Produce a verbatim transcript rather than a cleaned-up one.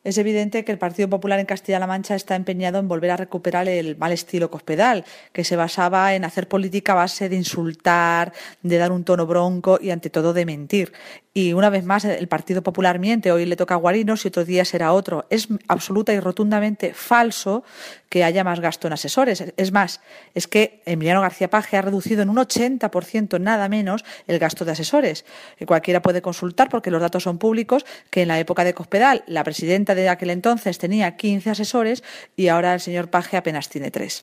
Es evidente que el Partido Popular en Castilla-La Mancha está empeñado en volver a recuperar el mal estilo Cospedal, que se basaba en hacer política a base de insultar, de dar un tono bronco y, ante todo, de mentir. Y una vez más el Partido Popular miente, hoy le toca a Guarinos y otro día será otro. Es absoluta y rotundamente falso que haya más gasto en asesores. Es más, es que Emiliano García Paje ha reducido en un ochenta por ciento, nada menos, el gasto de asesores. Y cualquiera puede consultar, porque los datos son públicos, que en la época de Cospedal la presidenta de aquel entonces tenía quince asesores y ahora el señor Paje apenas tiene tres.